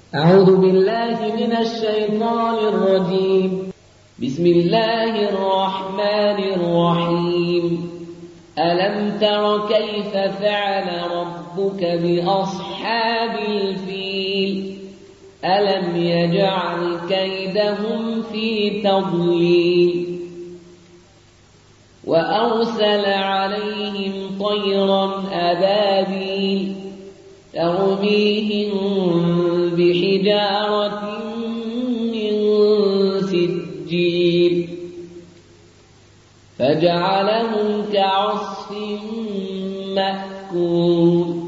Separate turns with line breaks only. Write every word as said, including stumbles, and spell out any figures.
أعوذ بالله من الشيطان الرجيم. بسم الله الرحمن الرحيم. ألم تر كيف فعل ربك بأصحاب الفيل؟ ألم يجعل كيدهم في تضليل وأرسل عليهم طيرا أبابيل ترميهم بحجارة من سجيل فجعلهم كعصف مأكول.